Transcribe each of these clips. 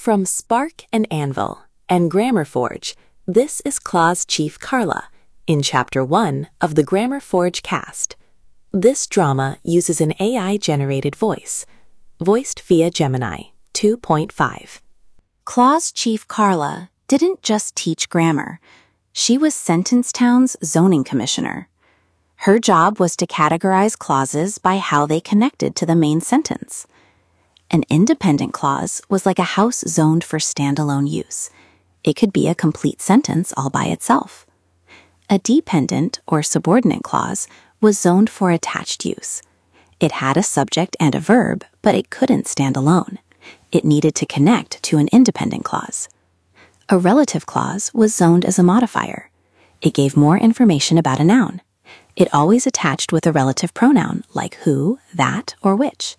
From Spark and Anvil and Grammar Forge, this is Claws Chief Carla in Chapter 1 of the Grammar Forge cast. This drama uses an AI-generated voice, voiced via Gemini 2.5. Claws Chief Carla didn't just teach grammar. She was Sentence Town's zoning commissioner. Her job was to categorize clauses by how they connected to the main sentence. An independent clause was like a house zoned for standalone use. It could be a complete sentence all by itself. A dependent or subordinate clause was zoned for attached use. It had a subject and a verb, but it couldn't stand alone. It needed to connect to an independent clause. A relative clause was zoned as a modifier. It gave more information about a noun. It always attached with a relative pronoun like who, that, or which.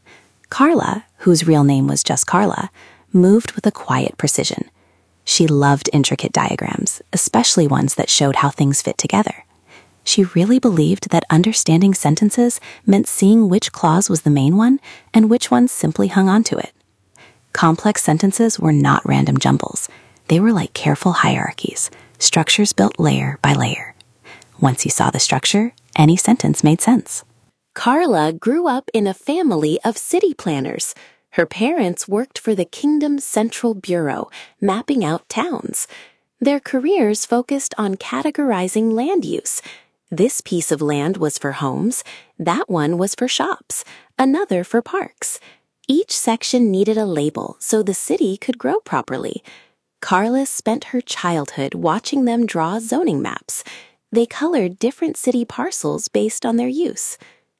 Carla, whose real name was just Carla, moved with a quiet precision. She loved intricate diagrams, especially ones that showed how things fit together. She really believed that understanding sentences meant seeing which clause was the main one and which ones simply hung onto it. Complex sentences were not random jumbles. They were like careful hierarchies, structures built layer by layer. Once you saw the structure, any sentence made sense. Carla grew up in a family of city planners. Her parents worked for the Kingdom's Central Bureau, mapping out towns. Their careers focused on categorizing land use. This piece of land was for homes, that one was for shops, another for parks. Each section needed a label so the city could grow properly. Carla spent her childhood watching them draw zoning maps. They colored different city parcels based on their use.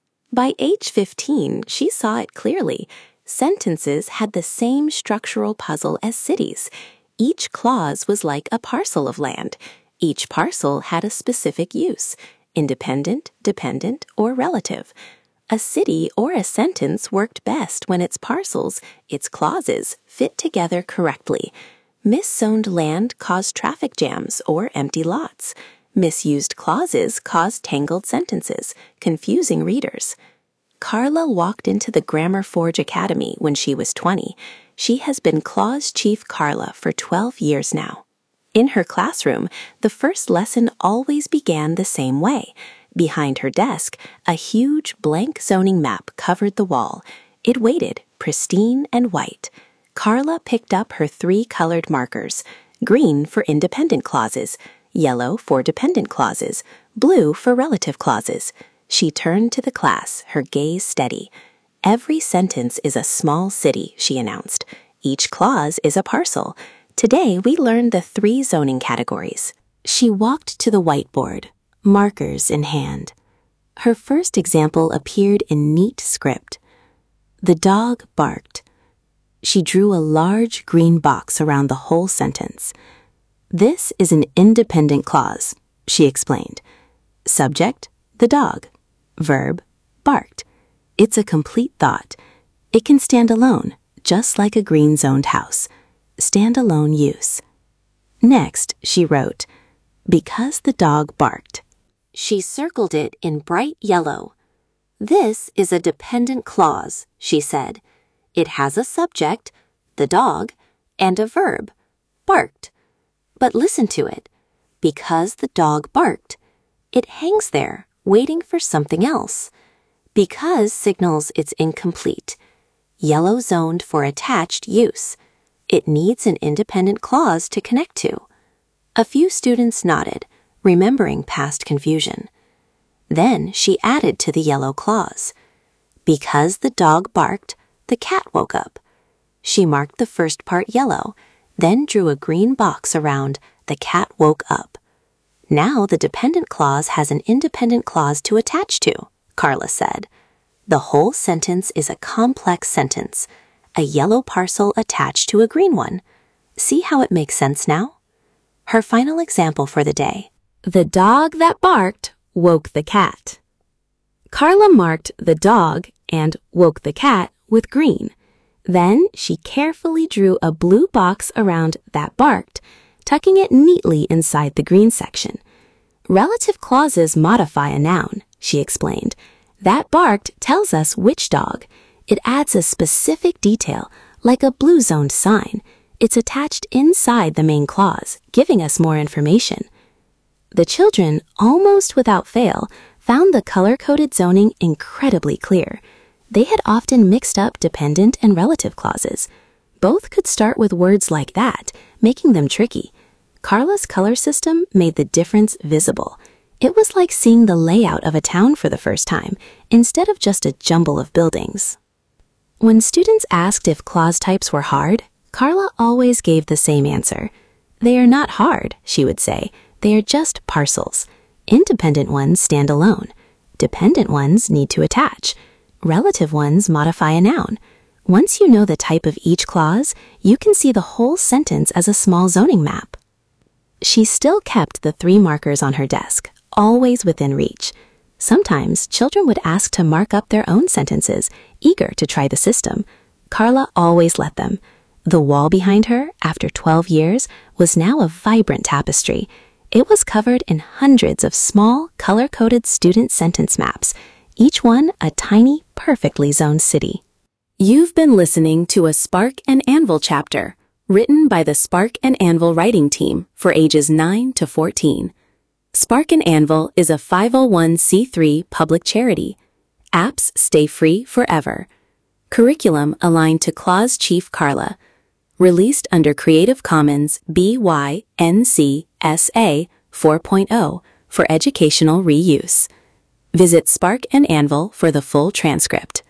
By age 15, she saw it clearly. Sentences had the same structural puzzle as cities. Each clause was like a parcel of land. Each parcel had a specific use: independent, dependent, or relative. A city or a sentence worked best when its parcels, its clauses, fit together correctly. Miszoned land caused traffic jams or empty lots. Misused clauses caused tangled sentences, confusing readers. Carla walked into the Grammar Forge Academy when she was 20. She has been Claws Chief Carla for 12 years now. In her classroom, the first lesson always began the same way. Behind her desk, a huge blank zoning map covered the wall. It waited, pristine and white. Carla picked up her 3 colored markers: green for independent clauses, yellow for dependent clauses, blue for relative clauses. She turned to the class, her gaze steady. "Every sentence is a small city," she announced. "Each clause is a parcel. Today we learned the 3 zoning categories." She walked to the whiteboard, markers in hand. Her first example appeared in neat script. The dog barked. She drew a large green box around the whole sentence. "This is an independent clause," she explained. Subject, the dog. Verb, barked. It's a complete thought. It can stand alone, just like a green-zoned house. Standalone use. Next, she wrote, "Because the dog barked." She circled it in bright yellow. "This is a dependent clause," she said. "It has a subject, the dog, and a verb, barked. But listen to it. Because the dog barked. It hangs there, waiting for something else. Because signals it's incomplete. Yellow zoned for attached use. It needs an independent clause to connect to." A few students nodded, remembering past confusion. Then she added to the yellow clause. "Because the dog barked, the cat woke up." She marked the first part yellow, then drew a green box around "the cat woke up." "Now the dependent clause has an independent clause to attach to," Carla said. "The whole sentence is a complex sentence, a yellow parcel attached to a green one. See how it makes sense now?" Her final example for the day: "The dog that barked woke the cat." Carla marked the dog and woke the cat with green. Then she carefully drew a blue box around that barked, tucking it neatly inside the green section. "Relative clauses modify a noun," she explained. "That barked tells us which dog. It adds a specific detail, like a blue-zoned sign. It's attached inside the main clause, giving us more information. The children, almost without fail, found the color-coded zoning incredibly clear. They had often mixed up dependent and relative clauses. Both could start with words like that, making them tricky. Carla's color system made the difference visible. It was like seeing the layout of a town for the first time, instead of just a jumble of buildings. When students asked if clause types were hard, Carla always gave the same answer. They are not hard, she would say. They are just parcels. Independent ones stand alone. Dependent ones need to attach. Relative ones modify a noun. Once you know the type of each clause, you can see the whole sentence as a small zoning map. She still kept the 3 markers on her desk, always within reach. Sometimes children would ask to mark up their own sentences, eager to try the system. Carla always let them. The wall behind her, after 12 years, was now a vibrant tapestry. It was covered in hundreds of small, color-coded student sentence maps, each one a tiny, perfectly zoned city. You've been listening to a Spark and Anvil chapter, written by the Spark and Anvil writing team for ages 9 to 14. Spark and Anvil is a 501c3 public charity. Apps stay free forever. Curriculum aligned to Clause Chief Carla. Released under Creative Commons BY-NC SA 4.0 for educational reuse. Visit Spark and Anvil for the full transcript.